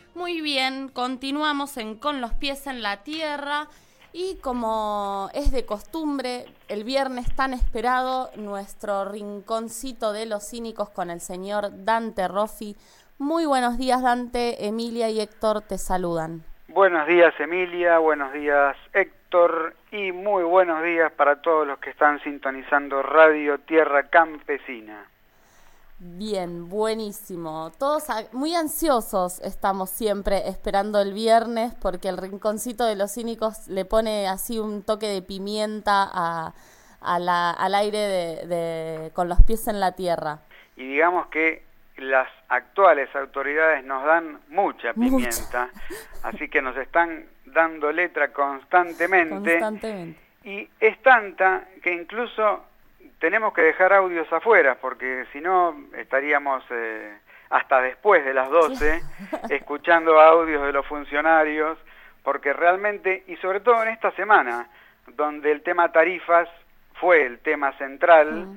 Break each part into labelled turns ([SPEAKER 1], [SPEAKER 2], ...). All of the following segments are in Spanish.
[SPEAKER 1] Muy bien, continuamos Con los pies en la tierra y como es de costumbre, el viernes tan esperado, nuestro rinconcito de los cínicos con el señor Dante Roffi. Muy buenos días, Dante, Emilia y Héctor te saludan.
[SPEAKER 2] Buenos días, Emilia, buenos días, Héctor, y muy buenos días para todos los que están sintonizando Radio Tierra Campesina.
[SPEAKER 1] Bien, buenísimo. Todos muy ansiosos estamos siempre esperando el viernes porque el rinconcito de los cínicos le pone así un toque de pimienta al aire con los pies en la tierra.
[SPEAKER 2] Y digamos que las actuales autoridades nos dan mucha pimienta, así que nos están dando letra constantemente. Y es tanta que incluso tenemos que dejar audios afuera, porque si no estaríamos hasta después de las 12 escuchando audios de los funcionarios, porque realmente, y sobre todo en esta semana, donde el tema tarifas fue el tema central,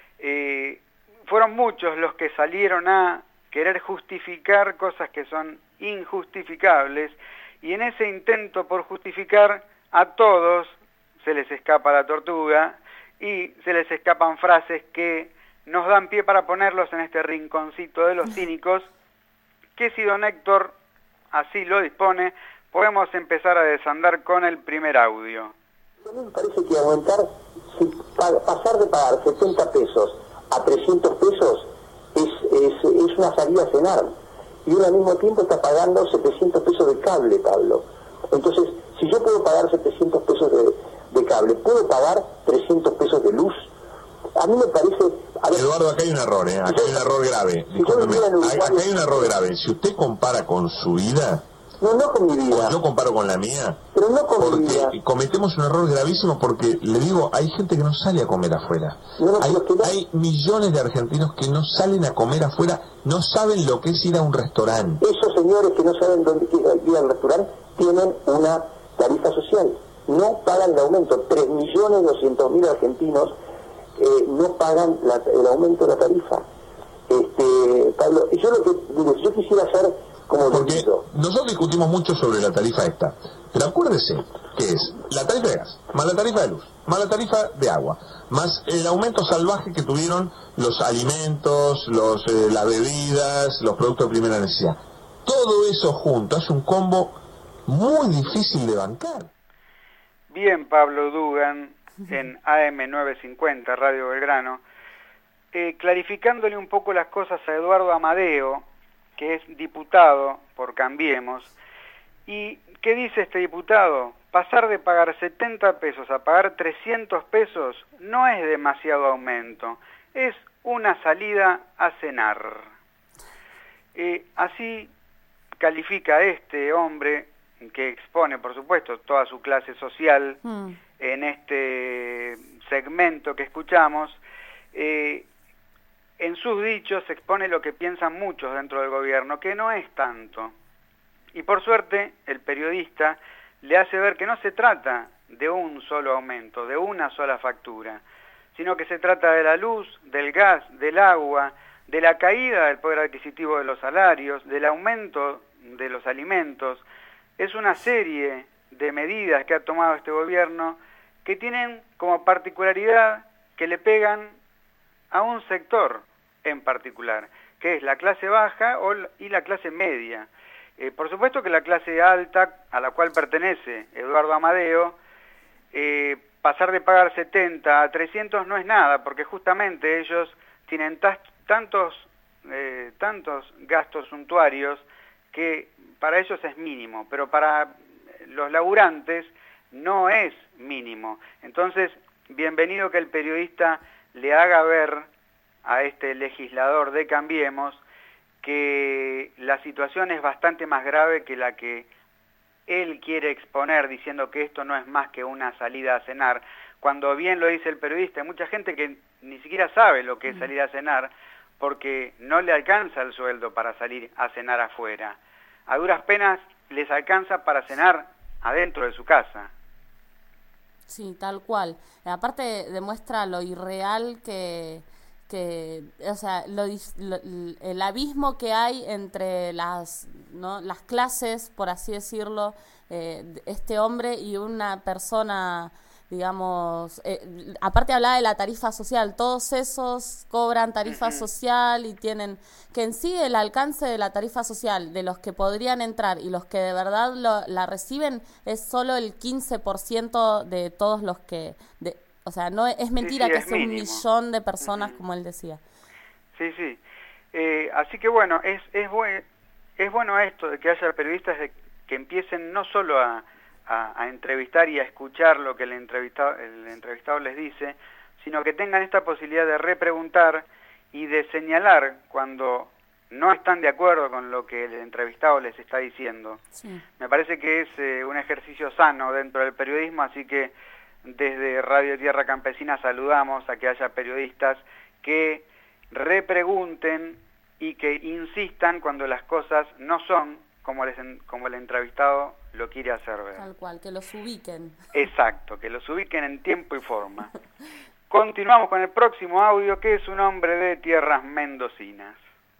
[SPEAKER 2] fueron muchos los que salieron a querer justificar cosas que son injustificables, y en ese intento por justificar a todos se les escapa la tortuga, y se les escapan frases que nos dan pie para ponerlos en este rinconcito de los cínicos, que si don Héctor así lo dispone, podemos empezar a desandar con el primer audio.
[SPEAKER 3] A mí me parece que aumentar, pasar de pagar 70 pesos a 300 pesos es una salida a cenar, y uno al mismo tiempo está pagando 700 pesos de cable, Pablo. Entonces, si yo puedo pagar 700 pesos de cable, ¿puedo pagar 300 pesos de luz? A mí me parece...
[SPEAKER 4] Eduardo, acá hay un error, acá hay un error grave. Acá hay un error grave. Si usted compara con su vida...
[SPEAKER 3] No con mi vida.
[SPEAKER 4] Yo comparo con la mía.
[SPEAKER 3] Pero no con mi vida.
[SPEAKER 4] Porque cometemos un error gravísimo porque, le digo, hay gente que no sale a comer afuera. Hay millones de argentinos que no salen a comer afuera, no saben lo que es ir a un restaurante.
[SPEAKER 3] Esos señores que no saben dónde ir al restaurante tienen una tarifa social. No pagan el aumento. 3.200.000 argentinos no pagan el aumento de la tarifa. Pablo, yo lo que digo, yo quisiera hacer como
[SPEAKER 4] porque nosotros discutimos mucho sobre la tarifa esta, pero acuérdese que es la tarifa de gas, más la tarifa de luz, más la tarifa de agua, más el aumento salvaje que tuvieron los alimentos, las bebidas, los productos de primera necesidad. Todo eso junto es un combo muy difícil de bancar.
[SPEAKER 2] Bien, Pablo Dugan, en AM950, Radio Belgrano, clarificándole un poco las cosas a Eduardo Amadeo, que es diputado por Cambiemos. ¿Y qué dice este diputado? Pasar de pagar 70 pesos a pagar 300 pesos no es demasiado aumento, es una salida a cenar. Así califica este hombre, que expone, por supuesto, toda su clase social en este segmento que escuchamos. En sus dichos se expone lo que piensan muchos dentro del gobierno, que no es tanto. Y por suerte, el periodista le hace ver que no se trata de un solo aumento, de una sola factura, sino que se trata de la luz, del gas, del agua, de la caída del poder adquisitivo de los salarios, del aumento de los alimentos. Es una serie de medidas que ha tomado este gobierno que tienen como particularidad que le pegan a un sector en particular, que es la clase baja y la clase media. Por supuesto que la clase alta, a la cual pertenece Eduardo Amadeo, pasar de pagar 70 a 300 no es nada, porque justamente ellos tienen tantos gastos suntuarios que para ellos es mínimo, pero para los laburantes no es mínimo. Entonces, bienvenido que el periodista le haga ver a este legislador de Cambiemos que la situación es bastante más grave que la que él quiere exponer, diciendo que esto no es más que una salida a cenar, cuando bien lo dice el periodista, hay mucha gente que ni siquiera sabe lo que es salir a cenar, porque no le alcanza el sueldo para salir a cenar afuera. A duras penas les alcanza para cenar adentro de su casa.
[SPEAKER 1] Sí, tal cual. Aparte demuestra lo irreal que o sea, el abismo que hay entre las clases, por así decirlo, este hombre y una persona, digamos, aparte hablaba de la tarifa social, todos esos cobran tarifa social y tienen que en sí el alcance de la tarifa social de los que podrían entrar y los que de verdad la reciben es solo el 15% de todos los que... O sea, no es mentira que sea 1 millón de personas, como él decía.
[SPEAKER 2] Sí, sí. Así que bueno, es bueno esto de que haya periodistas que empiecen no solo a entrevistar y a escuchar lo que el entrevistado les dice, sino que tengan esta posibilidad de repreguntar y de señalar cuando no están de acuerdo con lo que el entrevistado les está diciendo. Sí. Me parece que es un ejercicio sano dentro del periodismo, así que desde Radio Tierra Campesina saludamos a que haya periodistas que repregunten y que insistan cuando las cosas no son como el entrevistado lo quiere hacer ver.
[SPEAKER 1] Tal cual, que los ubiquen.
[SPEAKER 2] Exacto, que los ubiquen en tiempo y forma. Continuamos con el próximo audio, que es un hombre de tierras mendocinas.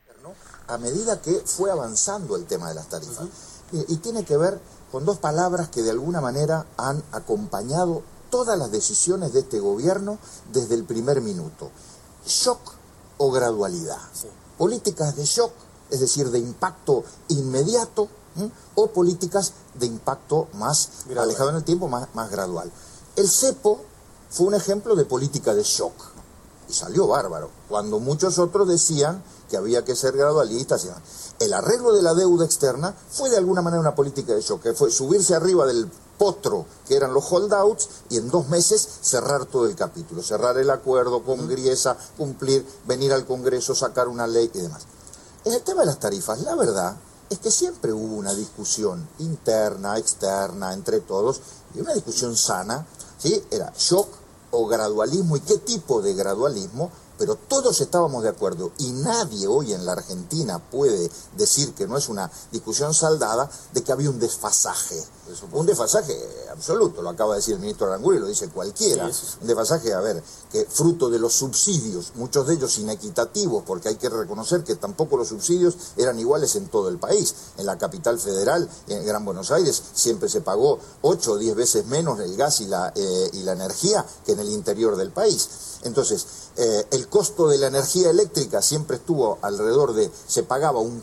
[SPEAKER 5] A medida que fue avanzando el tema de las tarifas. Y tiene que ver con 2 palabras que de alguna manera han acompañado todas las decisiones de este gobierno desde el primer minuto. Shock o gradualidad. Sí. Políticas de shock, es decir, de impacto inmediato, o políticas de impacto más gradual, alejado en el tiempo, más gradual. El cepo fue un ejemplo de política de shock y salió bárbaro, cuando muchos otros decían que había que ser gradualistas. El arreglo de la deuda externa fue de alguna manera una política de shock, que fue subirse arriba del potro que eran los holdouts y en 2 meses cerrar todo el capítulo, cerrar el acuerdo con Griesa, cumplir, venir al Congreso, sacar una ley y demás. En el tema de las tarifas, la verdad es que siempre hubo una discusión interna, externa, entre todos, y una discusión sana, ¿sí? Era shock o gradualismo y qué tipo de gradualismo, pero todos estábamos de acuerdo y nadie hoy en la Argentina puede decir que no es una discusión saldada de que había un desfasaje. Un desfasaje absoluto, lo acaba de decir el ministro Aranguren, lo dice cualquiera. Sí. Un desfasaje, a ver, que fruto de los subsidios, muchos de ellos inequitativos, porque hay que reconocer que tampoco los subsidios eran iguales en todo el país. En la capital federal, en Gran Buenos Aires, siempre se pagó 8 o 10 veces menos el gas y la energía que en el interior del país. Entonces, el costo de la energía eléctrica siempre estuvo alrededor se pagaba un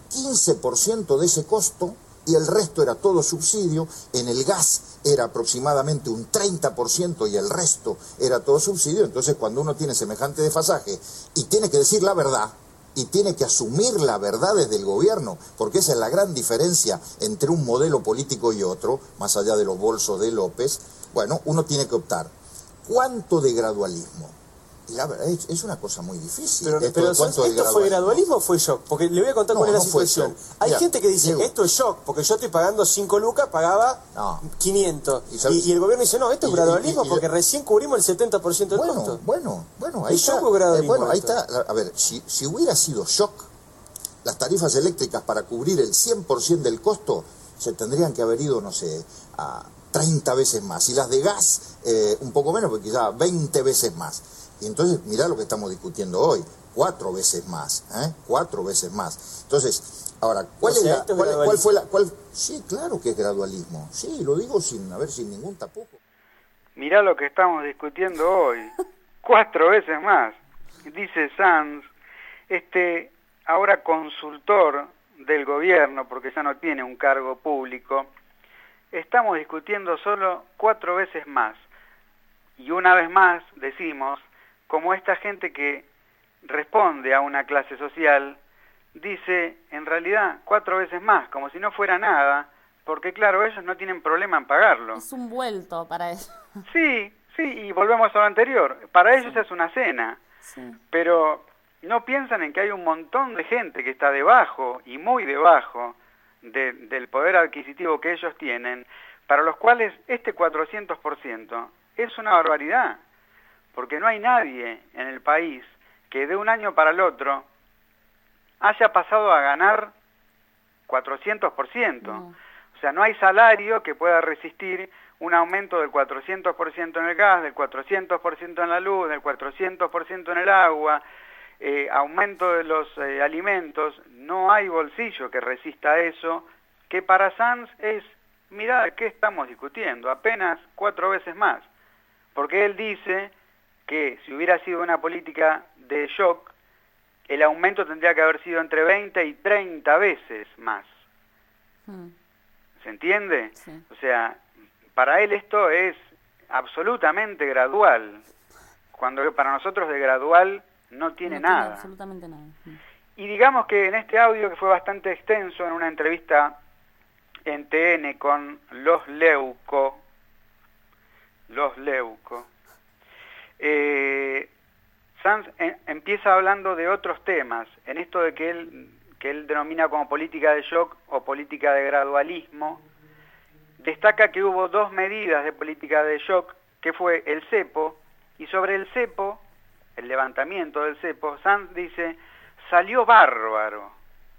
[SPEAKER 5] 15% de ese costo y el resto era todo subsidio. En el gas era aproximadamente un 30% y el resto era todo subsidio. Entonces, cuando uno tiene semejante desfasaje y tiene que decir la verdad y tiene que asumir la verdad desde el gobierno, porque esa es la gran diferencia entre un modelo político y otro, más allá de los bolsos de López, bueno, uno tiene que optar. ¿Cuánto de gradualismo? Y la verdad es una cosa muy difícil.
[SPEAKER 6] Pero ¿esto fue gradualismo o fue shock? Porque le voy a contar cuál es la situación. Hay gente que dice, Diego, esto es shock, porque yo estoy pagando 5 lucas, pagaba 500. Y el gobierno dice, no, esto es gradualismo, porque recién cubrimos el 70% del costo.
[SPEAKER 5] Bueno, ahí está.
[SPEAKER 6] ¿Shock o gradualismo?
[SPEAKER 5] Ahí está. A ver, si hubiera sido shock, las tarifas eléctricas para cubrir el 100% del costo se tendrían que haber ido, no sé, a 30 veces más. Y las de gas, un poco menos, porque quizá 20 veces más. Y entonces, mirá lo que estamos discutiendo hoy, 4 veces más, 4 veces más. Entonces, ahora, ¿cuál fue la...? Sí, claro que es gradualismo. Sí, lo digo sin ningún tapujo.
[SPEAKER 2] Mirá lo que estamos discutiendo hoy, 4 veces más. Dice Sanz, ahora consultor del gobierno, porque ya no tiene un cargo público, estamos discutiendo solo 4 veces más. Y una vez más decimos, como esta gente que responde a una clase social, dice en realidad 4 veces más, como si no fuera nada, porque claro, ellos no tienen problema en pagarlo.
[SPEAKER 1] Es un vuelto para eso.
[SPEAKER 2] Sí, y volvemos a lo anterior, para ellos es una cena, pero no piensan en que hay un montón de gente que está debajo, y muy debajo, del poder adquisitivo que ellos tienen, para los cuales este 400% es una barbaridad. Porque no hay nadie en el país que de un año para el otro haya pasado a ganar 400%. O sea, no hay salario que pueda resistir un aumento del 400% en el gas, del 400% en la luz, del 400% en el agua. aumento de los alimentos, no hay bolsillo que resista eso, que para Sanz es, mirá, ¿qué estamos discutiendo? Apenas 4 veces más. Porque él dice que si hubiera sido una política de shock, el aumento tendría que haber sido entre 20 y 30 veces más. ¿Se entiende? Sí. O sea, para él esto es absolutamente gradual, cuando para nosotros de gradual no tiene nada.
[SPEAKER 1] Tiene absolutamente nada.
[SPEAKER 2] Y digamos que en este audio, que fue bastante extenso, en una entrevista en TN con Los Leuco, Sanz empieza hablando de otros temas, en esto de que él denomina como política de shock o política de gradualismo. Destaca que hubo 2 medidas de política de shock, que fue el cepo, y sobre el cepo, el levantamiento del cepo, Sanz dice, salió bárbaro.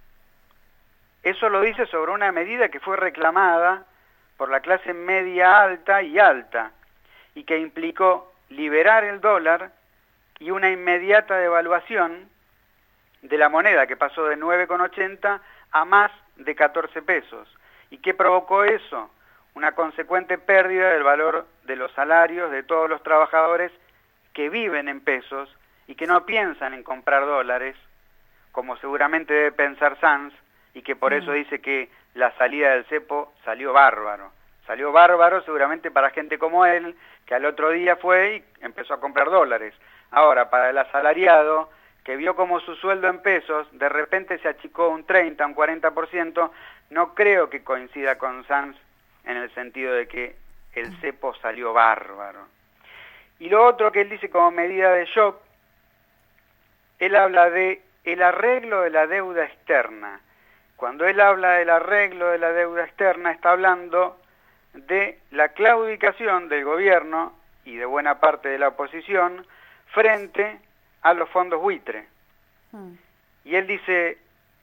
[SPEAKER 2] Eso lo dice sobre una medida que fue reclamada por la clase media alta y alta, y que implicó liberar el dólar y una inmediata devaluación de la moneda, que pasó de 9,80 a más de 14 pesos. ¿Y qué provocó eso? Una consecuente pérdida del valor de los salarios de todos los trabajadores que viven en pesos y que no piensan en comprar dólares, como seguramente debe pensar Sanz, y que por eso dice que la salida del cepo salió bárbaro. Salió bárbaro seguramente para gente como él, que al otro día fue y empezó a comprar dólares. Ahora, para el asalariado, que vio como su sueldo en pesos de repente se achicó un 30, un 40%, no creo que coincida con Sanz en el sentido de que el cepo salió bárbaro. Y lo otro que él dice como medida de shock, él habla de el arreglo de la deuda externa. Cuando él habla del arreglo de la deuda externa, está hablando de la claudicación del gobierno y de buena parte de la oposición frente a los fondos buitre. Y él dice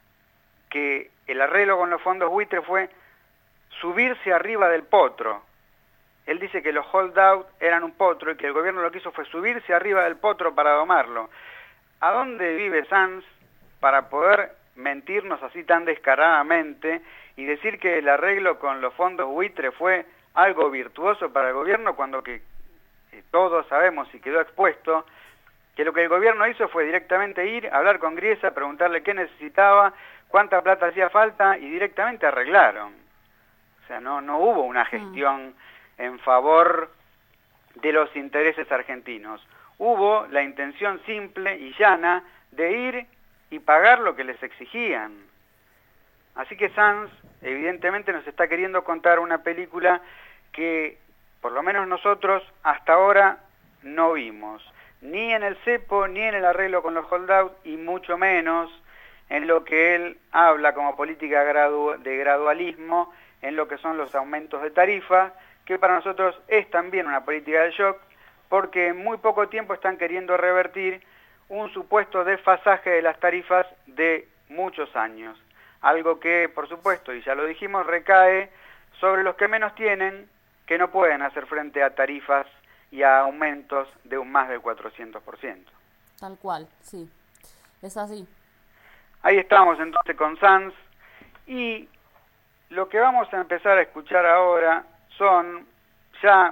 [SPEAKER 2] que el arreglo con los fondos buitre fue subirse arriba del potro. Él dice que los holdout eran un potro y que el gobierno lo que hizo fue subirse arriba del potro para domarlo. ¿A dónde vive Sanz para poder mentirnos así tan descaradamente y decir que el arreglo con los fondos buitre fue algo virtuoso para el gobierno, cuando que todos sabemos y quedó expuesto que lo que el gobierno hizo fue directamente ir, hablar con Griesa, preguntarle qué necesitaba, cuánta plata hacía falta, y directamente arreglaron? O sea, no hubo una gestión en favor de los intereses argentinos. Hubo la intención simple y llana de ir y pagar lo que les exigían. Así que Sanz evidentemente nos está queriendo contar una película que por lo menos nosotros hasta ahora no vimos, ni en el cepo, ni en el arreglo con los holdout, y mucho menos en lo que él habla como política de gradualismo, en lo que son los aumentos de tarifa, que para nosotros es también una política de shock, porque en muy poco tiempo están queriendo revertir un supuesto desfasaje de las tarifas de muchos años. Algo que, por supuesto, y ya lo dijimos, recae sobre los que menos tienen, que no pueden hacer frente a tarifas y a aumentos de un más del 400%.
[SPEAKER 1] Tal cual, sí. Es así.
[SPEAKER 2] Ahí estamos entonces con Sanz, y lo que vamos a empezar a escuchar ahora son ya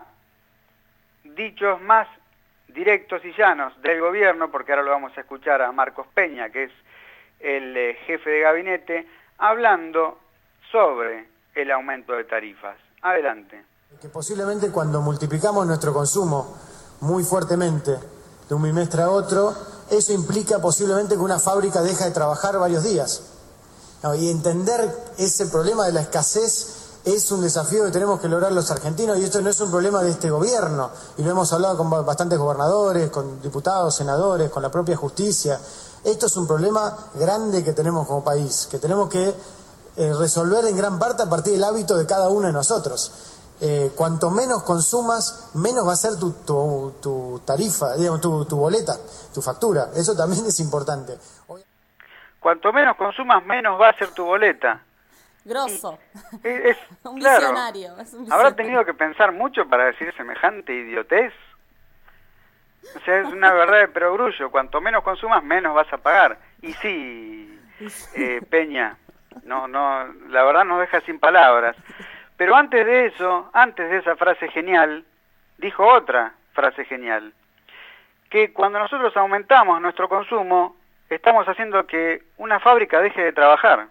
[SPEAKER 2] dichos más directos y llanos del gobierno, porque ahora lo vamos a escuchar a Marcos Peña, que es el jefe de gabinete, hablando sobre el aumento de tarifas. Adelante.
[SPEAKER 7] Que posiblemente cuando multiplicamos nuestro consumo muy fuertemente de un bimestre a otro, eso implica posiblemente que una fábrica deja de trabajar varios días. Y entender ese problema de la escasez es un desafío que tenemos que lograr los argentinos, y esto no es un problema de este gobierno, y lo hemos hablado con bastantes gobernadores, con diputados, senadores, con la propia justicia. Esto es un problema grande que tenemos como país, que tenemos que resolver en gran parte a partir del hábito de cada uno de nosotros. Cuanto menos consumas, menos va a ser tu tarifa, digamos, tu boleta, tu factura. Eso también es importante.
[SPEAKER 2] Cuanto menos consumas, menos va a ser tu boleta.
[SPEAKER 1] Grosso.
[SPEAKER 2] Es
[SPEAKER 1] un
[SPEAKER 2] claro,
[SPEAKER 1] visionario, es un visionario.
[SPEAKER 2] ¿Habrá tenido que pensar mucho para decir semejante idiotez? O sea, es una verdad de perogrullo. Cuanto menos consumas, menos vas a pagar. Y sí, Peña, no, la verdad nos deja sin palabras. Pero antes de eso, antes de esa frase genial, dijo otra frase genial. Que cuando nosotros aumentamos nuestro consumo, estamos haciendo que una fábrica deje de trabajar.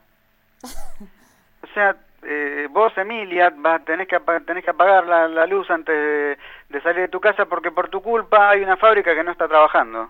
[SPEAKER 2] O sea, vos, Emilia, tenés que apagar la luz antes de salir de tu casa porque por tu culpa hay una fábrica que no está trabajando.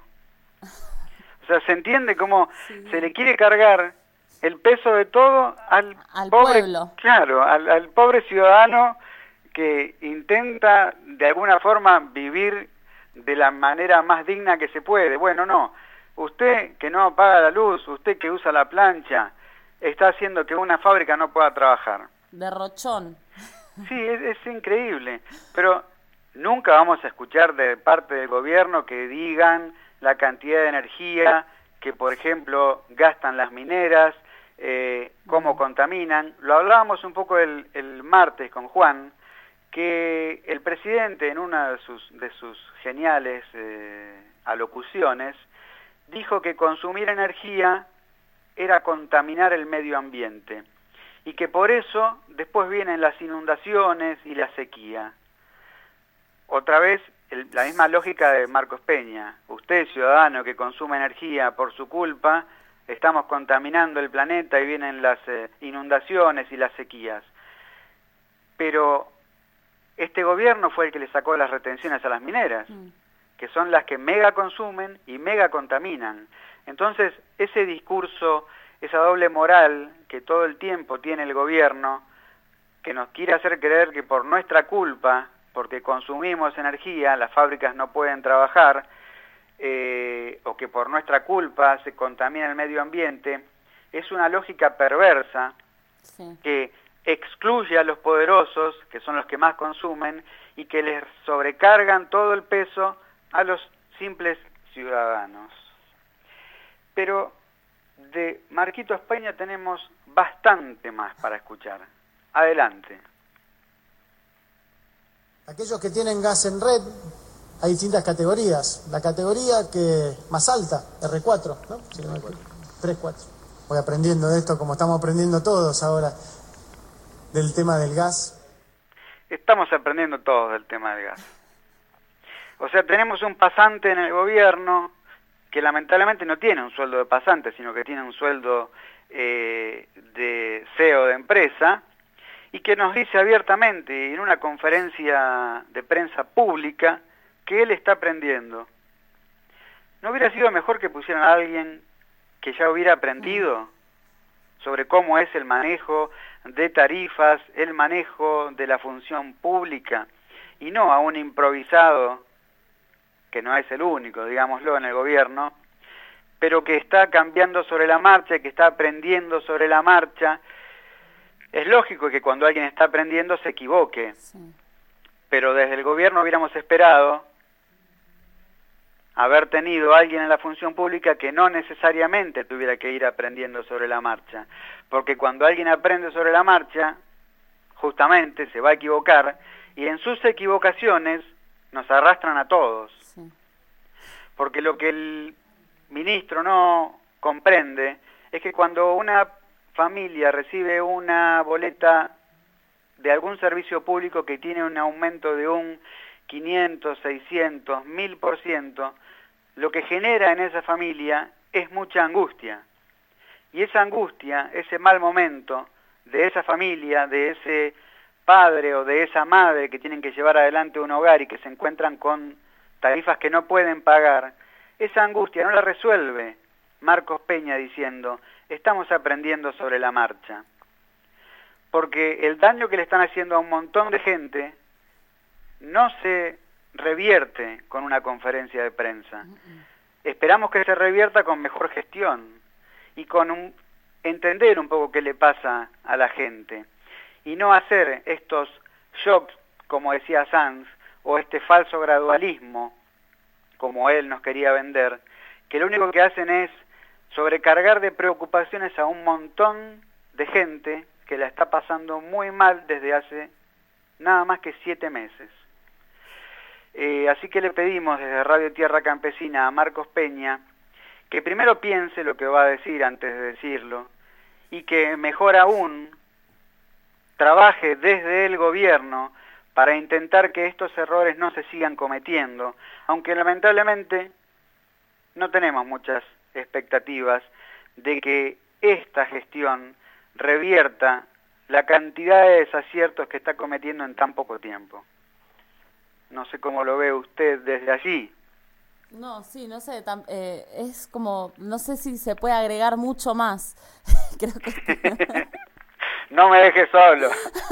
[SPEAKER 2] O sea, se entiende cómo se le quiere cargar el peso de todo al pobre
[SPEAKER 1] pueblo.
[SPEAKER 2] Claro, al pobre ciudadano que intenta de alguna forma vivir de la manera más digna que se puede. Bueno, no. Usted que no apaga la luz, usted que usa la plancha, está haciendo que una fábrica no pueda trabajar.
[SPEAKER 1] Derrochón.
[SPEAKER 2] Sí, es increíble. Pero nunca vamos a escuchar de parte del gobierno que digan la cantidad de energía que, por ejemplo, gastan las mineras, cómo contaminan. Lo hablábamos un poco el martes con Juan, que el presidente en una de sus geniales alocuciones dijo que consumir energía era contaminar el medio ambiente y que por eso después vienen las inundaciones y la sequía. Otra vez la misma lógica de Marcos Peña. Usted, ciudadano que consume energía por su culpa, estamos contaminando el planeta y vienen las inundaciones y las sequías. Pero este gobierno fue el que le sacó las retenciones a las mineras, que son las que mega consumen y mega contaminan. Entonces, ese discurso, esa doble moral que todo el tiempo tiene el gobierno, que nos quiere hacer creer que por nuestra culpa, porque consumimos energía, las fábricas no pueden trabajar, o que por nuestra culpa se contamina el medio ambiente, es una lógica perversa que excluye a los poderosos, que son los que más consumen, y que les sobrecargan todo el peso a los simples ciudadanos. Pero de Marquitos Peña tenemos bastante más para escuchar. Adelante.
[SPEAKER 7] Aquellos que tienen gas en red, hay distintas categorías. La categoría que más alta, R4, ¿no? 3, 4. Voy aprendiendo de esto como estamos aprendiendo todos ahora del tema del gas.
[SPEAKER 2] Estamos aprendiendo todos del tema del gas. O sea, tenemos un pasante en el gobierno que lamentablemente no tiene un sueldo de pasante, sino que tiene un sueldo de CEO de empresa, y que nos dice abiertamente en una conferencia de prensa pública que él está aprendiendo. ¿No hubiera sido mejor que pusieran a alguien que ya hubiera aprendido sobre cómo es el manejo de tarifas, el manejo de la función pública, y no a un improvisado, que no es el único, digámoslo, en el gobierno, pero que está cambiando sobre la marcha, que está aprendiendo sobre la marcha? Es lógico que cuando alguien está aprendiendo se equivoque, pero desde el gobierno hubiéramos esperado haber tenido a alguien en la función pública que no necesariamente tuviera que ir aprendiendo sobre la marcha, porque cuando alguien aprende sobre la marcha, justamente se va a equivocar, y en sus equivocaciones nos arrastran a todos. Porque lo que el ministro no comprende es que cuando una familia recibe una boleta de algún servicio público que tiene un aumento de un 500, 600, 1000%, lo que genera en esa familia es mucha angustia. Y esa angustia, ese mal momento de esa familia, de ese padre o de esa madre que tienen que llevar adelante un hogar y que se encuentran con tarifas que no pueden pagar, esa angustia no la resuelve Marcos Peña diciendo: estamos aprendiendo sobre la marcha. Porque el daño que le están haciendo a un montón de gente no se revierte con una conferencia de prensa. Esperamos que se revierta con mejor gestión y con entender un poco qué le pasa a la gente. Y no hacer estos shocks, como decía Sanz, o este falso gradualismo, como él nos quería vender, que lo único que hacen es sobrecargar de preocupaciones a un montón de gente que la está pasando muy mal desde hace nada más que 7 meses. Así que le pedimos desde Radio Tierra Campesina a Marcos Peña que primero piense lo que va a decir antes de decirlo, y que mejor aún trabaje desde el gobierno para intentar que estos errores no se sigan cometiendo, aunque lamentablemente no tenemos muchas expectativas de que esta gestión revierta la cantidad de desaciertos que está cometiendo en tan poco tiempo. No sé cómo lo ve usted desde allí.
[SPEAKER 1] No, sí, no sé, es como, no sé si se puede agregar mucho más. Creo que...
[SPEAKER 2] No me dejes solo.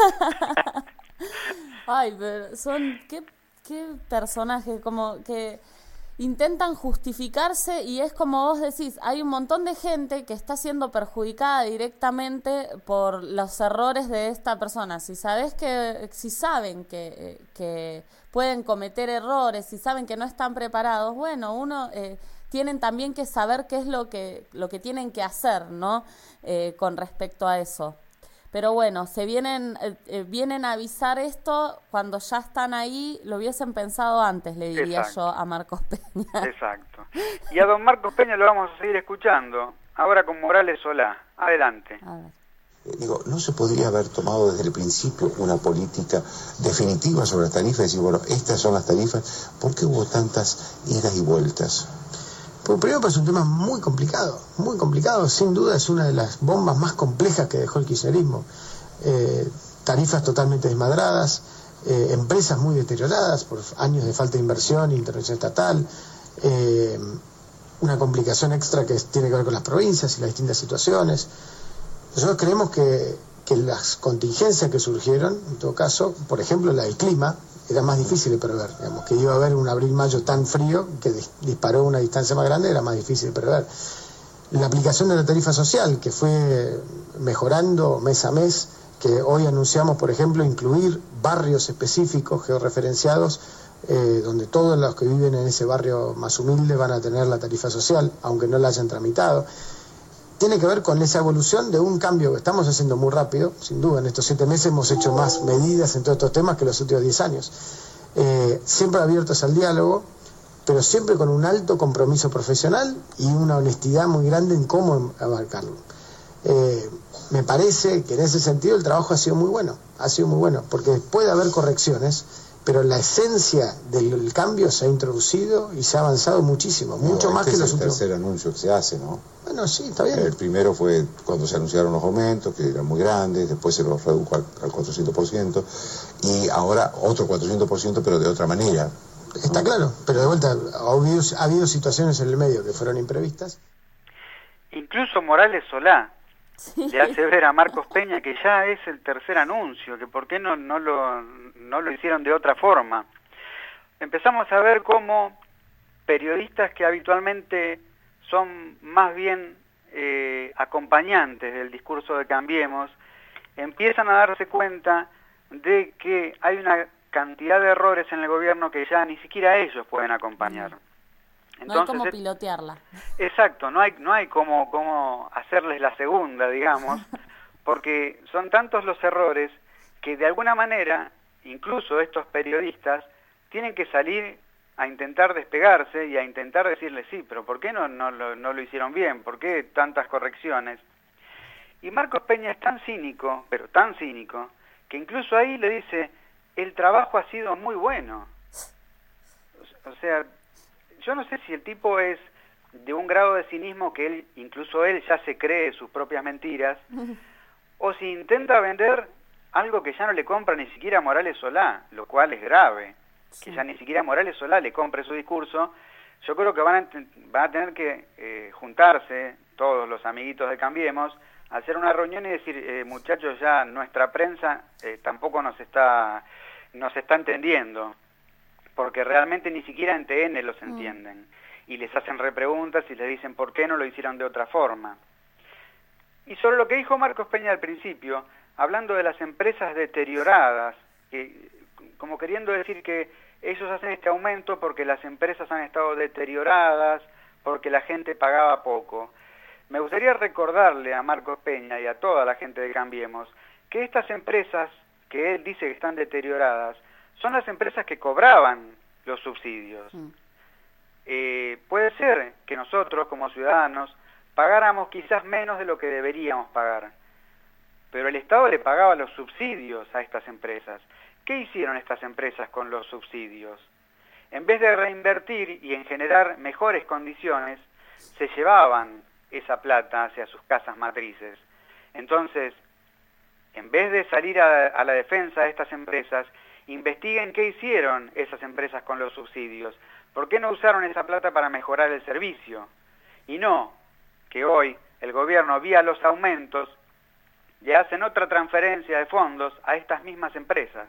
[SPEAKER 1] Ay, pero son, qué personajes, como que intentan justificarse, y es como vos decís, hay un montón de gente que está siendo perjudicada directamente por los errores de esta persona. Si saben que pueden cometer errores, si saben que no están preparados, bueno, tienen también que saber qué es lo que tienen que hacer, ¿no? Con respecto a eso. Pero bueno, vienen a avisar esto cuando ya están ahí, lo hubiesen pensado antes, le diría yo a Marcos Peña.
[SPEAKER 2] Exacto. Y a don Marcos Peña lo vamos a seguir escuchando, ahora con Morales Solá. Adelante.
[SPEAKER 1] A ver.
[SPEAKER 8] ¿No se podría haber tomado desde el principio una política definitiva sobre las tarifas? Y decir, bueno, estas son las tarifas. ¿Por qué hubo tantas idas y vueltas?
[SPEAKER 7] Pues primero es un tema muy complicado, sin duda es una de las bombas más complejas que dejó el kirchnerismo. Tarifas totalmente desmadradas, empresas muy deterioradas por años de falta de inversión e intervención estatal, una complicación extra que tiene que ver con las provincias y las distintas situaciones. Nosotros creemos que las contingencias que surgieron, en todo caso, por ejemplo la del clima, era más difícil de prever, digamos, que iba a haber un abril-mayo tan frío que disparó una distancia más grande, era más difícil de prever. La aplicación de la tarifa social, que fue mejorando mes a mes, que hoy anunciamos, por ejemplo, incluir barrios específicos, georreferenciados, donde todos los que viven en ese barrio más humilde van a tener la tarifa social, aunque no la hayan tramitado. Tiene que ver con esa evolución de un cambio que estamos haciendo muy rápido, sin duda. En estos 7 meses hemos hecho más medidas en todos estos temas que los últimos 10 años. Siempre abiertos al diálogo, pero siempre con un alto compromiso profesional y una honestidad muy grande en cómo abarcarlo. Me parece que en ese sentido el trabajo ha sido muy bueno, porque puede haber correcciones, pero la esencia del cambio se ha introducido y se ha avanzado muchísimo, mucho más que los últimos.
[SPEAKER 8] Es el tercer anuncio que se hace, ¿no?
[SPEAKER 7] Bueno, sí, está bien.
[SPEAKER 8] El primero fue cuando se anunciaron los aumentos, que eran muy grandes, después se los redujo al 400%, y ahora otro 400%, pero de otra manera.
[SPEAKER 7] Está claro, pero de vuelta, ha habido situaciones en el medio que fueron imprevistas.
[SPEAKER 2] Incluso Morales Solá le hace ver a Marcos Peña que ya es el tercer anuncio, que por qué no lo hicieron de otra forma. Empezamos a ver cómo periodistas que habitualmente son más bien acompañantes del discurso de Cambiemos, empiezan a darse cuenta de que hay una cantidad de errores en el gobierno que ya ni siquiera ellos pueden acompañar.
[SPEAKER 1] Entonces, no hay cómo pilotearla.
[SPEAKER 2] Exacto, no hay cómo hacerles la segunda, digamos, porque son tantos los errores que de alguna manera, incluso estos periodistas, tienen que salir a intentar despegarse y a intentar decirles, sí, pero ¿por qué no lo hicieron bien? ¿Por qué tantas correcciones? Y Marcos Peña es tan cínico, pero tan cínico, que incluso ahí le dice, el trabajo ha sido muy bueno. O sea, yo no sé si el tipo es de un grado de cinismo que incluso él ya se cree sus propias mentiras, o si intenta vender algo que ya no le compra ni siquiera Morales Solá, lo cual es grave, que ya ni siquiera Morales Solá le compre su discurso. Yo creo que van a tener que juntarse todos los amiguitos de Cambiemos, hacer una reunión y decir, muchachos, ya nuestra prensa tampoco nos está entendiendo, porque realmente ni siquiera en TN los entienden, y les hacen repreguntas y les dicen por qué no lo hicieron de otra forma. Y sobre lo que dijo Marcos Peña al principio, hablando de las empresas deterioradas, como queriendo decir que ellos hacen este aumento porque las empresas han estado deterioradas, porque la gente pagaba poco. Me gustaría recordarle a Marcos Peña y a toda la gente de Cambiemos que estas empresas que él dice que están deterioradas son las empresas que cobraban los subsidios. Puede ser que nosotros, como ciudadanos, pagáramos quizás menos de lo que deberíamos pagar, pero el Estado le pagaba los subsidios a estas empresas. ¿Qué hicieron estas empresas con los subsidios? En vez de reinvertir y en generar mejores condiciones, se llevaban esa plata hacia sus casas matrices. Entonces, en vez de salir a la defensa de estas empresas, investiguen qué hicieron esas empresas con los subsidios. ¿Por qué no usaron esa plata para mejorar el servicio? Y no que hoy el gobierno, vía los aumentos, le hacen otra transferencia de fondos a estas mismas empresas.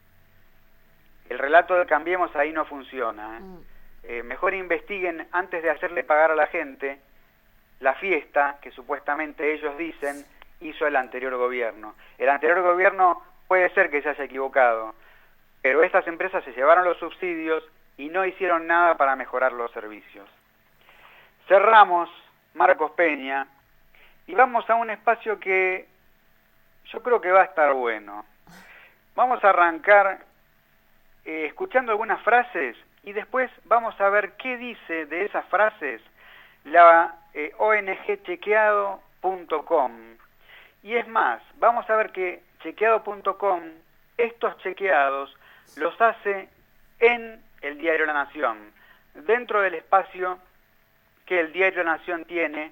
[SPEAKER 2] El relato de Cambiemos ahí no funciona. Mejor investiguen antes de hacerle pagar a la gente la fiesta que supuestamente ellos dicen hizo el anterior gobierno. El anterior gobierno puede ser que se haya equivocado, pero estas empresas se llevaron los subsidios y no hicieron nada para mejorar los servicios. Cerramos, Marcos Peña, y vamos a un espacio que yo creo que va a estar bueno. Vamos a arrancar escuchando algunas frases y después vamos a ver qué dice de esas frases la ONG chequeado.com. Y es más, vamos a ver que chequeado.com, estos chequeados los hace en el diario La Nación, dentro del espacio que el diario La Nación tiene,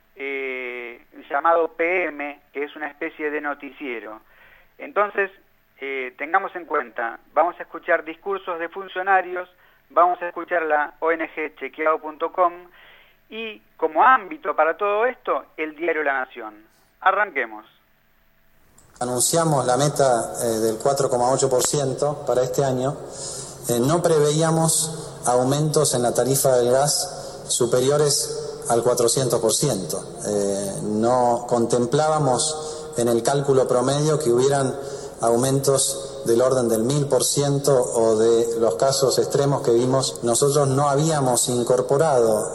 [SPEAKER 2] llamado PM, que es una especie de noticiero. Entonces, tengamos en cuenta, vamos a escuchar discursos de funcionarios, vamos a escuchar la ONG chequeado.com y como ámbito para todo esto, el diario La Nación. Arranquemos.
[SPEAKER 9] Anunciamos la meta del 4,8% para este año. No preveíamos aumentos en la tarifa del gas superiores al 400%. No contemplábamos en el cálculo promedio que hubieran aumentos del orden del 1000% o de los casos extremos que vimos. Nosotros no habíamos incorporado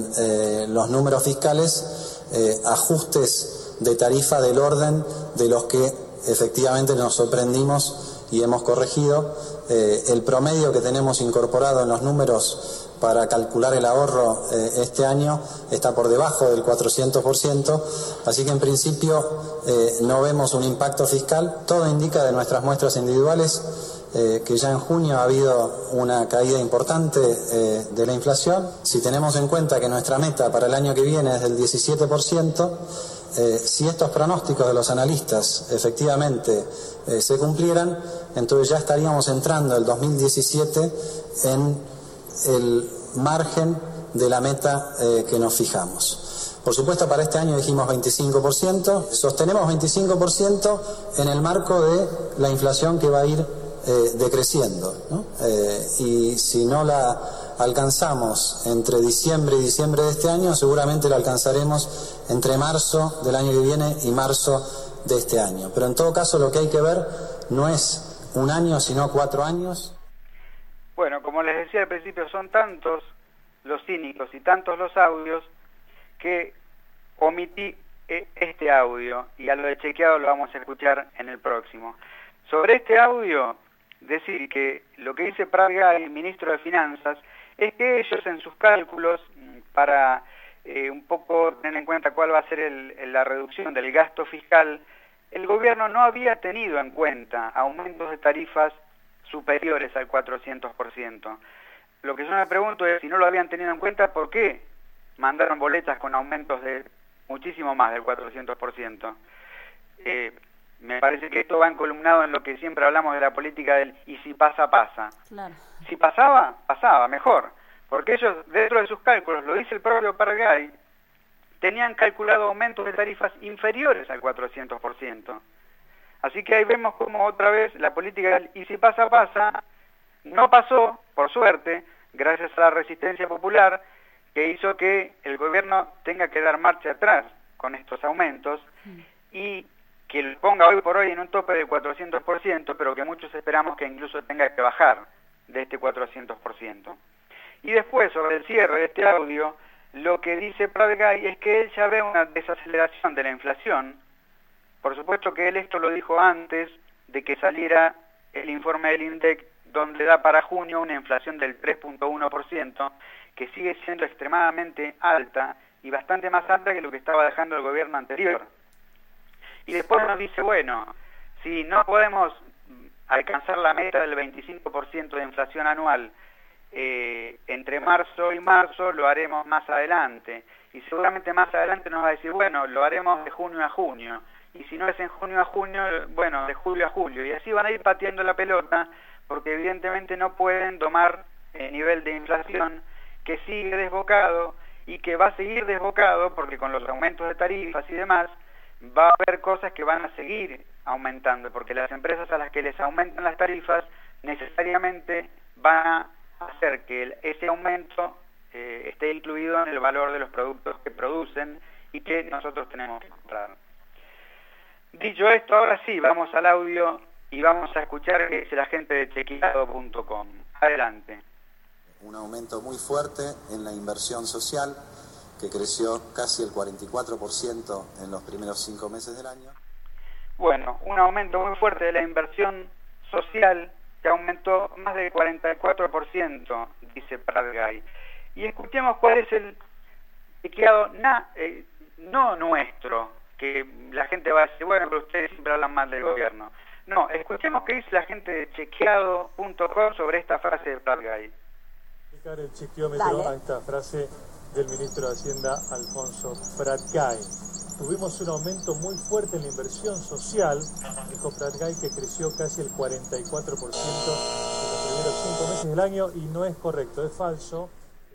[SPEAKER 9] en los números fiscales ajustes de tarifa del orden de los que efectivamente nos sorprendimos y hemos corregido. El promedio que tenemos incorporado en los números para calcular el ahorro este año está por debajo del 400%, así que en principio no vemos un impacto fiscal. Todo indica de nuestras muestras individuales que ya en junio ha habido una caída importante de la inflación. Si tenemos en cuenta que nuestra meta para el año que viene es del 17%, si estos pronósticos de los analistas efectivamente se cumplieran, entonces ya estaríamos entrando el 2017 en el margen de la meta que nos fijamos. Por supuesto, para este año dijimos 25%, sostenemos 25% en el marco de la inflación que va a ir decreciendo, ¿no? Y si no la alcanzamos entre diciembre y diciembre de este año, seguramente la alcanzaremos entre marzo del año que viene y marzo de este año. Pero en todo caso lo que hay que ver no es un año, sino 4 años.
[SPEAKER 2] Bueno, como les decía al principio, son tantos los cínicos y tantos los audios que omití este audio y a lo de chequeado lo vamos a escuchar en el próximo. Sobre este audio, decir que lo que dice Pratgay, el ministro de Finanzas, es que ellos en sus cálculos, para un poco tener en cuenta cuál va a ser la reducción del gasto fiscal, el gobierno no había tenido en cuenta aumentos de tarifas superiores al 400%. Lo que yo me pregunto es, si no lo habían tenido en cuenta, ¿por qué mandaron boletas con aumentos de muchísimo más del 400%? Me parece que esto va encolumnado en lo que siempre hablamos de la política del y si pasa, pasa.
[SPEAKER 1] Claro.
[SPEAKER 2] Si pasaba, pasaba, mejor. Porque ellos, dentro de sus cálculos, lo dice el propio Pratgay, tenían calculado aumentos de tarifas inferiores al 400%. Así que ahí vemos como otra vez la política del y si pasa, pasa, no pasó, por suerte, gracias a la resistencia popular, que hizo que el gobierno tenga que dar marcha atrás con estos aumentos y que lo ponga hoy por hoy en un tope del 400%, pero que muchos esperamos que incluso tenga que bajar de este 400%. Y después, sobre el cierre de este audio, lo que dice Pratgay es que él ya ve una desaceleración de la inflación. Por supuesto que él esto lo dijo antes de que saliera el informe del INDEC donde da para junio una inflación del 3.1%, que sigue siendo extremadamente alta y bastante más alta que lo que estaba dejando el gobierno anterior. Y después nos dice, bueno, si no podemos alcanzar la meta del 25% de inflación anual entre marzo y marzo, lo haremos más adelante. Y seguramente más adelante nos va a decir, bueno, lo haremos de junio a junio. Y si no es en junio a junio, bueno, de julio a julio. Y así van a ir pateando la pelota, porque evidentemente no pueden tomar nivel de inflación que sigue desbocado y que va a seguir desbocado, porque con los aumentos de tarifas y demás, va a haber cosas que van a seguir aumentando, porque las empresas a las que les aumentan las tarifas necesariamente van a hacer que ese aumento esté incluido en el valor de los productos que producen y que nosotros tenemos que comprar. Dicho esto, ahora sí, vamos al audio y vamos a escuchar qué dice la gente de chequeado.com. Adelante.
[SPEAKER 9] Un aumento muy fuerte en la inversión social, que creció casi el 44% en los primeros 5 meses del año.
[SPEAKER 2] Bueno, un aumento muy fuerte de la inversión social, que aumentó más del 44%, dice Prat-Gay. Y escuchemos cuál es el chequeado no nuestro, que la gente va a decir, bueno, pero ustedes siempre hablan mal del gobierno. No, escuchemos qué dice la gente de chequeado.com sobre esta frase de Prat-Gay.
[SPEAKER 10] El chequeómetro a esta frase del ministro de Hacienda, Alfonso Prat-Gay. Tuvimos un aumento muy fuerte en la inversión social, dijo Prat-Gay, que creció casi el 44% en los primeros 5 meses del año, y no es correcto, es falso.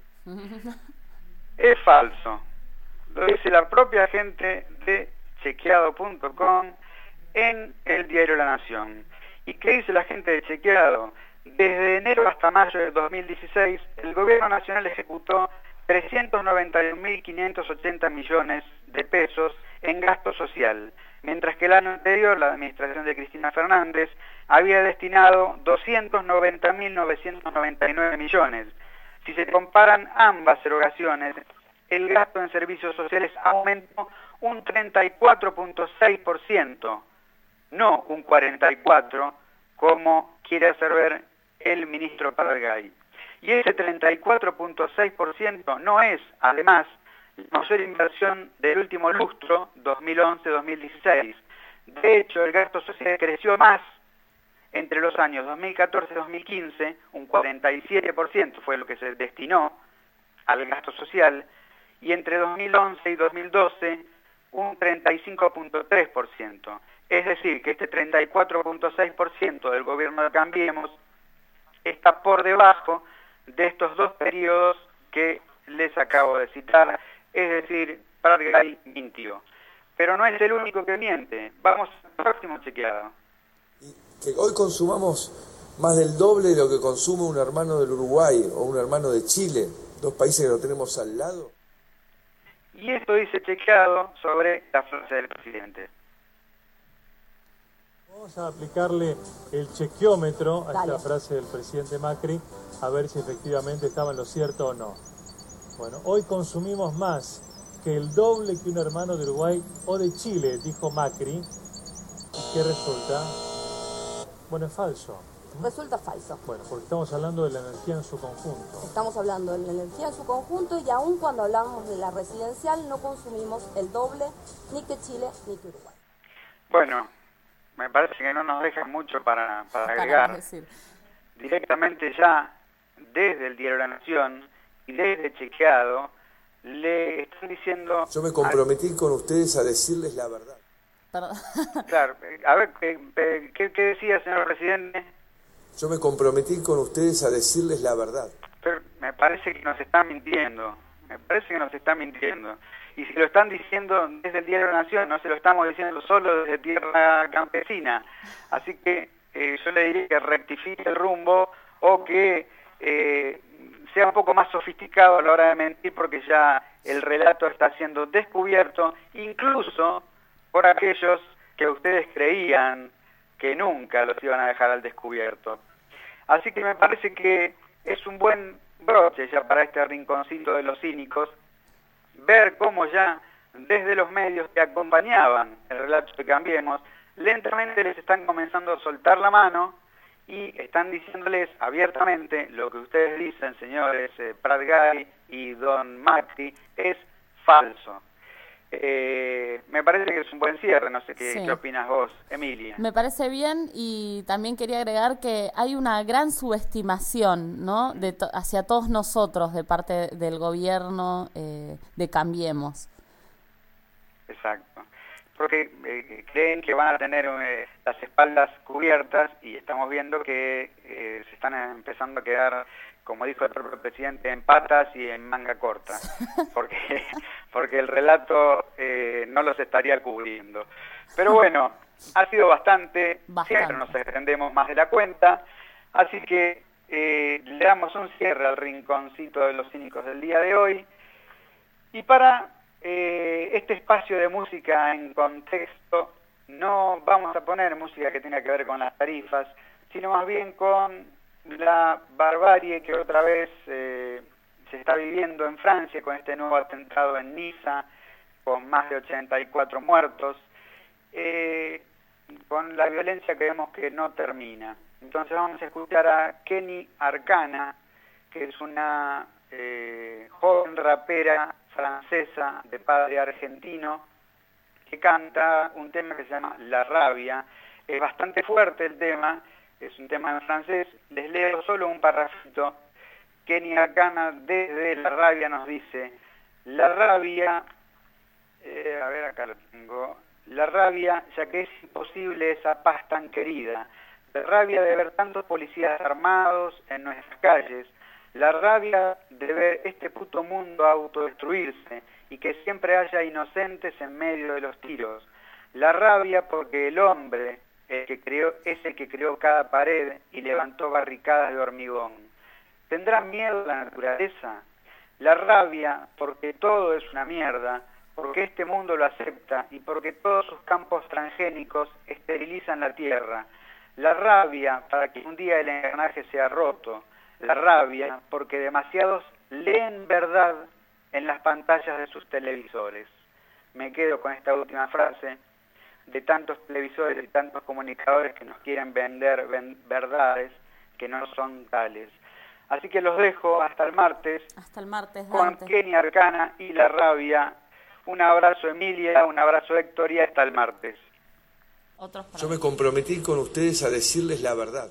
[SPEAKER 2] Es falso. Lo dice la propia gente de chequeado.com en el diario La Nación. ¿Y qué dice la gente de Chequeado? Desde enero hasta mayo de 2016, el gobierno nacional ejecutó 391.580 millones de pesos en gasto social, mientras que el año anterior la administración de Cristina Fernández había destinado 290.999 millones. Si se comparan ambas erogaciones, el gasto en servicios sociales aumentó un 34.6%, no un 44%, como quiere hacer ver el ministro Prat-Gay. Y ese 34.6% no es, además, la mayor inversión del último lustro, 2011-2016. De hecho, el gasto social creció más entre los años 2014 y 2015, un 47% fue lo que se destinó al gasto social, y entre 2011 y 2012, un 35.3%. Es decir, que este 34.6% del gobierno de Cambiemos está por debajo de estos dos periodos que les acabo de citar. Es decir, Prat-Gay mintió. Pero no es el único que miente. Vamos al próximo chequeado.
[SPEAKER 11] Y que hoy consumamos más del doble de lo que consume un hermano del Uruguay o un hermano de Chile, dos países que lo tenemos al lado.
[SPEAKER 2] Y esto dice chequeado sobre la frase del presidente.
[SPEAKER 10] Vamos a aplicarle el chequeómetro a esta frase del presidente Macri, a ver si efectivamente estaba en lo cierto o no. Bueno, hoy consumimos más que el doble que un hermano de Uruguay o de Chile, dijo Macri. ¿Y qué resulta? Bueno, es falso.
[SPEAKER 12] Resulta falso.
[SPEAKER 10] Bueno, porque estamos hablando de la energía en su conjunto.
[SPEAKER 12] Estamos hablando de la energía en su conjunto, y aún cuando hablamos de la residencial no consumimos el doble ni que Chile ni que Uruguay.
[SPEAKER 2] Bueno, me parece que no nos deja mucho para agregar. Directamente ya desde el diario La Nación y desde Chequeado le están diciendo...
[SPEAKER 11] Yo me comprometí con ustedes a decirles la verdad.
[SPEAKER 2] Claro, a ver, ¿qué decía, señor presidente?
[SPEAKER 11] Yo me comprometí con ustedes a decirles la verdad.
[SPEAKER 2] Pero me parece que nos está mintiendo. Y si lo están diciendo desde el diario La Nación, no se lo estamos diciendo solo desde tierra campesina. Así que yo le diría que rectifique el rumbo, o que sea un poco más sofisticado a la hora de mentir, porque ya el relato está siendo descubierto, incluso por aquellos que ustedes creían que nunca los iban a dejar al descubierto. Así que me parece que es un buen broche ya para este rinconcito de los cínicos, ver cómo ya desde los medios que acompañaban el relato de Cambiemos, lentamente les están comenzando a soltar la mano y están diciéndoles abiertamente lo que ustedes dicen, señores Prat Gai y don Macri, es falso. Me parece que es un buen cierre, no sé qué opinas vos, Emilia.
[SPEAKER 1] Me parece bien, y también quería agregar que hay una gran subestimación, ¿no?, hacia todos nosotros de parte del gobierno de Cambiemos.
[SPEAKER 2] Exacto, porque creen que van a tener las espaldas cubiertas, y estamos viendo que se están empezando a quedar, como dijo el propio presidente, en patas y en manga corta, porque el relato no los estaría cubriendo. Pero bueno, ha sido bastante. Siempre nos extendemos más de la cuenta, así que le damos un cierre al rinconcito de los cínicos del día de hoy, y para este espacio de música en contexto no vamos a poner música que tenga que ver con las tarifas, sino más bien con la barbarie que otra vez se está viviendo en Francia con este nuevo atentado en Niza, con más de 84 muertos, con la violencia que vemos que no termina. Entonces vamos a escuchar a Kenny Arcana, que es una joven rapera francesa de padre argentino, que canta un tema que se llama La Rabia. Es bastante fuerte el tema, es un tema en francés. Les leo solo un parrafito. Kenny Arcana desde La Rabia nos dice: la rabia, a ver, acá lo tengo, la rabia, ya que es imposible esa paz tan querida, la rabia de ver tantos policías armados en nuestras calles, la rabia de ver este puto mundo autodestruirse y que siempre haya inocentes en medio de los tiros, la rabia porque el hombre es el que creó cada pared y levantó barricadas de hormigón. ¿Tendrá miedo la naturaleza? La rabia porque todo es una mierda, porque este mundo lo acepta y porque todos sus campos transgénicos esterilizan la tierra. La rabia para que un día el engranaje sea roto. La rabia porque demasiados leen verdad en las pantallas de sus televisores. Me quedo con esta última frase de tantos televisores y tantos comunicadores que nos quieren vender verdades que no son tales. Así que los dejo hasta el martes.
[SPEAKER 1] Hasta el martes,
[SPEAKER 2] Dante. Con Kenny Arcana y La Rabia. Un abrazo, Emilia, un abrazo, Héctor, y hasta el martes.
[SPEAKER 11] Yo me comprometí con ustedes a decirles la verdad.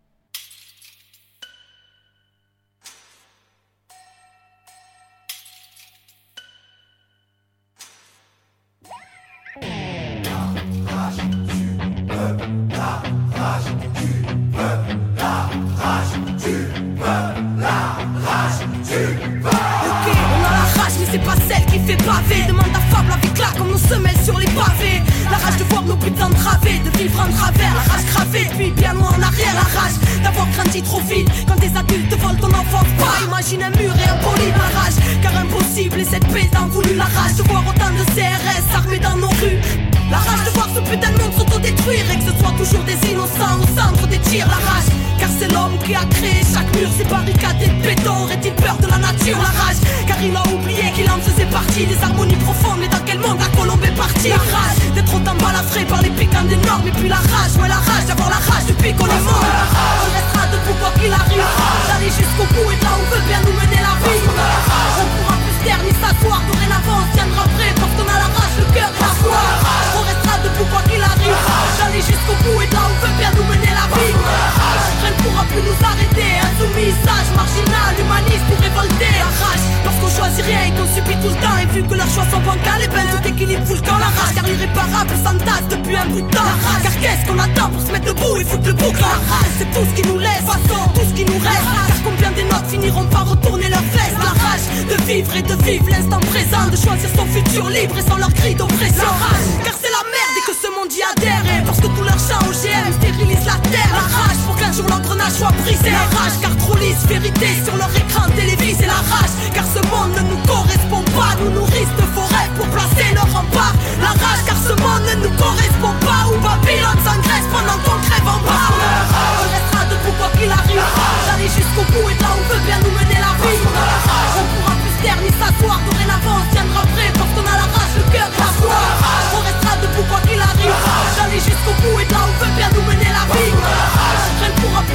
[SPEAKER 13] C'est pas celle qui fait baver. Demande à Fab, la vie claque comme nos semelles sur les pavés. La rage de voir nos putains de travées, de vivre en travers. La rage gravée depuis bien loin en arrière. La rage d'avoir grandi trop vite quand des adultes volent ton enfance. Pas imagine un mur et un poly. La rage car impossible et cette paix d'en voulu. La rage de voir autant de CRS armés dans nos rues. La rage de voir ce putain de monde s'autodétruire et que ce soit toujours des innocents au centre des tirs. La rage car c'est l'homme qui a créé chaque mur. Ces barricades et béton. Aurait-il peur de la nature? La rage car il a oublié qu'il en faisait partie. Des harmonies profondes, mais dans quel monde la colombe est partie? La rage d'être autant balafré par les piquants des normes. Et puis la rage, ouais la rage d'avoir la rage depuis qu'on est mort. On restera debout quoi qu'il arrive, d'aller jusqu'au bout et de là où veut bien nous mener la vie. On pourra plus se taire ni s'asseoir, dorénavant on tiendra prêt parce qu'on a la rage, le cœur et la foi. On restera debout quoi qu'il arrive, d'aller jusqu'au bout et de là où veut bien nous mener la vie. Rien ne pourra plus nous arrêter, insoumis, sage, marginal, humaniste ou révolté. La rage, parce qu'on choisit rien et qu'on subit tout le temps. Et vu que leurs choix sont bancals, et ben tout équilibre fout le camp. La rage car l'irréparable s'entasse depuis un bout de temps. La rage car qu'est-ce qu'on attend pour se mettre debout et foutre le bouc? La rage c'est tout ce qui nous laisse, tout ce qui nous reste. Car combien des notes finiront par retourner leurs fesses? La rage de vivre et de vivre l'instant présent, de choisir son futur libre et sans leur cri d'oppression. La rage car c'est la merde et que ce monde y adhère. Et parce que tout leur chant OGM stérilise la terre. La rage pour qu'un jour l'engrenage soit brisé. La rage car trop lisse vérité sur leur écran télévisé. La rage car ce monde ne nous correspond pas. Nous nourrissent de faux rêves pour placer nos remparts. La rage car ce monde ne nous correspond pas. Où Babylone s'engraisse pendant qu'on crève en bas. On restera debout quoi qu'il arrive, d'aller jusqu'au bout et de là où veut bien nous mener la vie. On pourra plus se taire ni s'asseoir, dorénavant on tiendra prêt parce qu'on a la rage, le cœur et la foi. On restera debout quoi qu'il arrive, d'aller jusqu'au bout et de là où veut bien nous mener la vie. Rien ne pourra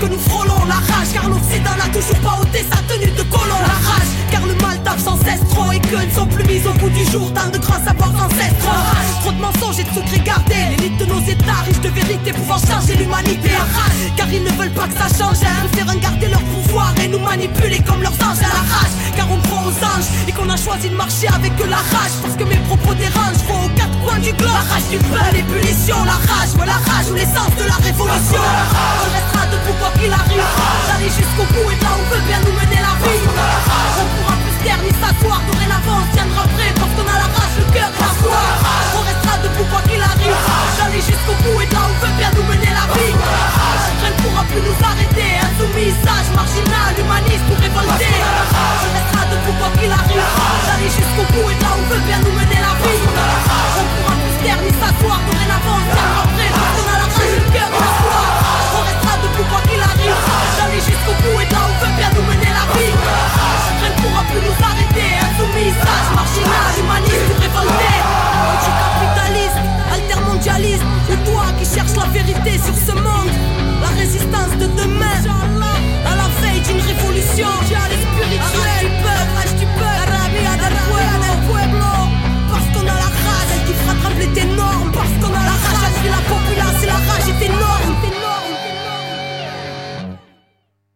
[SPEAKER 13] que nous frôlons. La rage, car l'Occident n'a toujours pas ôté sa tenue de colon. La rage, car le mal tape sans cesse trop et que ne sont plus mises au goût du jour. Tant de grands savoirs ancestraux. Trop de mensonges et de secrets gardés. L'élite de nos états riches de vérité pouvant changer l'humanité. La rage, car ils ne veulent pas que ça change. Ils préfèrent garder leur pouvoir et nous manipuler comme leurs anges. À la rage, car on croit aux anges et qu'on a choisi de marcher avec la rage. Parce que mes propos dérangent, faut aux quatre coins du globe. La rage du peuple, l'ébullition, la rage, ouais, la rage ou l'essence de la révolution. On restera debout quoi qu'il arrive, d'aller jusqu'au bout et de là où veut bien nous mener la vie. On pourra plus se taire ni s'asseoir, dorénavant on tiendra prêt parce qu'on a la rage, le cœur, la foi. On restera debout quoi qu'il arrive, d'aller jusqu'au bout et de là où veut bien nous mener la vie.